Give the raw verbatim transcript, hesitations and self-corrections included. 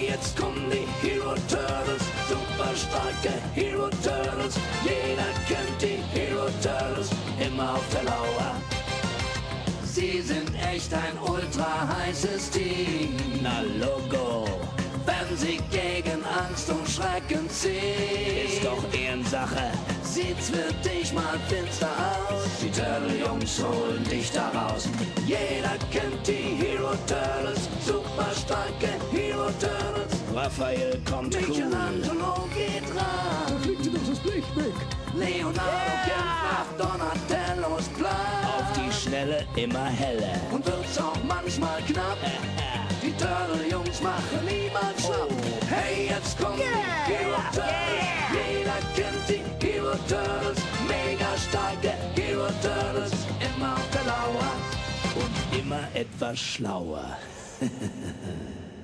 jetzt kommen die Hero Turtles, super starke Hero Turtles. Jeder kennt die Hero Turtles, immer auf der Lauer. Sie sind echt ein ultra heißes Team. Na Logo, wenn sie gegen Angst und Schrecken ziehen. Ist doch Ehrensache, sieht's für dich mal finster aus. Die Turtle-Jungs holen dich da raus. Jeder kennt die Hero Turtles, super starke Hero Turtles. Raphael kommt Michelangelo cool. geht ran. Da fliegt sie doch das Blech weg. Leonardo yeah. kämpft nach Donatellos Plan. Auf die Schnelle immer heller. Und wird's auch manchmal knapp. Die Turtle-Jungs machen niemals schlapp. Oh. Hey, jetzt kommen yeah. die Hero Turtles. Yeah. Jeder kennt die Hero Turtles. Mega starke Hero Turtles. Immer auf der Lauer. Und immer etwas schlauer.